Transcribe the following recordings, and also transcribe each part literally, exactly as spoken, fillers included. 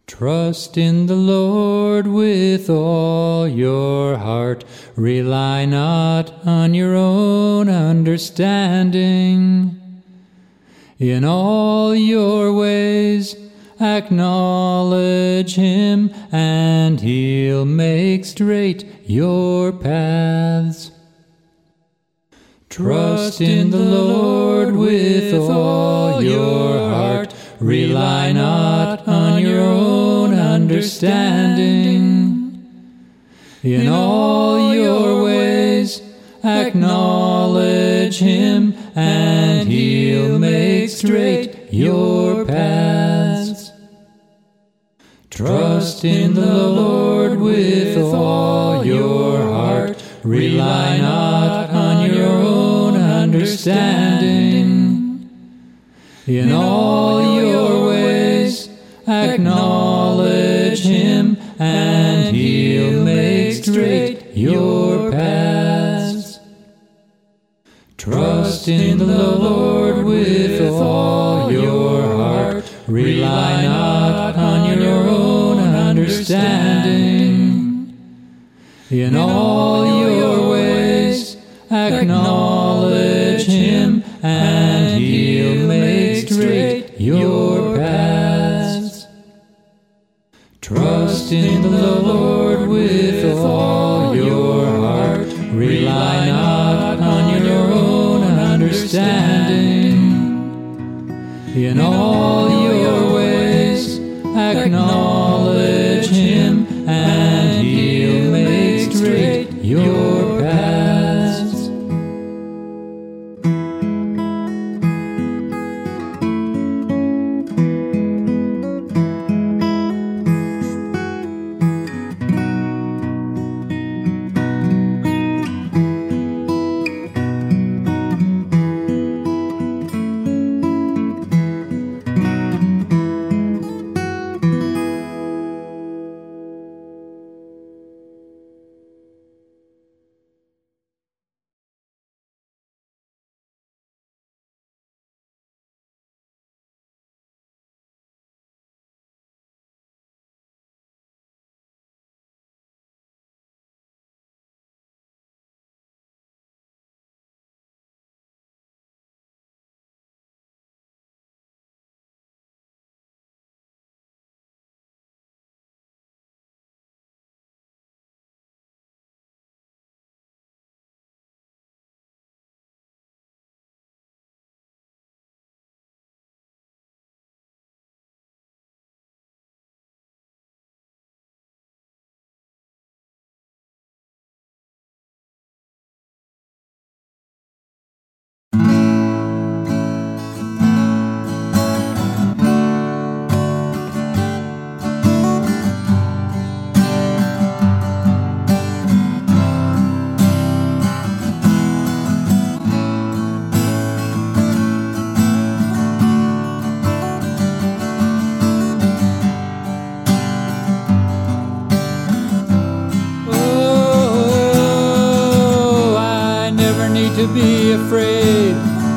Trust in the Lord with all your heart. Rely not on your own understanding. In all your ways acknowledge Him, and He'll make straight your paths. Trust in the Lord with all your heart. Rely not on your own understanding. In all your ways acknowledge Him, and He'll make straight your paths. Trust in the Lord with all your heart. Rely not on your own understanding. In all your ways acknowledge Him, and He'll make straight your paths. Trust in the Lord with all your heart. Rely not on your own understanding. In all your ways acknowledge Him, and He'll make straight your paths. Trust in the Lord with all your heart. Rely not on your own understanding. In all your ways acknowledge Him, and He'll make straight your paths. To be afraid.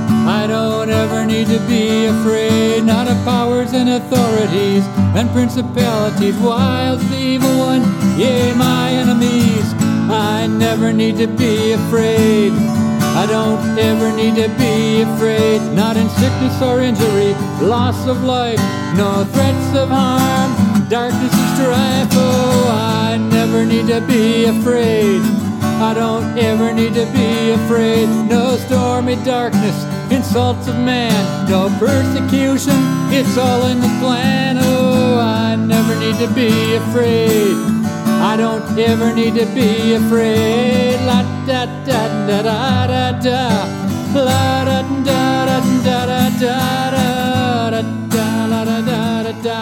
I don't ever need to be afraid, not of powers and authorities and principalities, wiles the evil one, yea, my enemies. I never need to be afraid. I don't ever need to be afraid, not in sickness or injury, loss of life, no threats of harm, darkness and strife. Oh, I never need to be afraid. I don't ever need to be afraid. No stormy darkness, insults of man, no persecution, it's all in the plan. Oh, I never need to be afraid. I don't ever need to be afraid. La da da da da da da, la da da da da da da da da, la da da da da,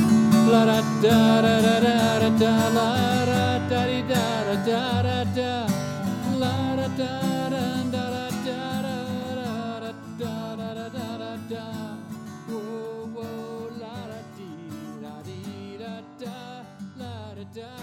la da da da da da da, la da da da da da da. La da da da da da da da da da da da. Whoa whoa la da dee da dee da da la da da.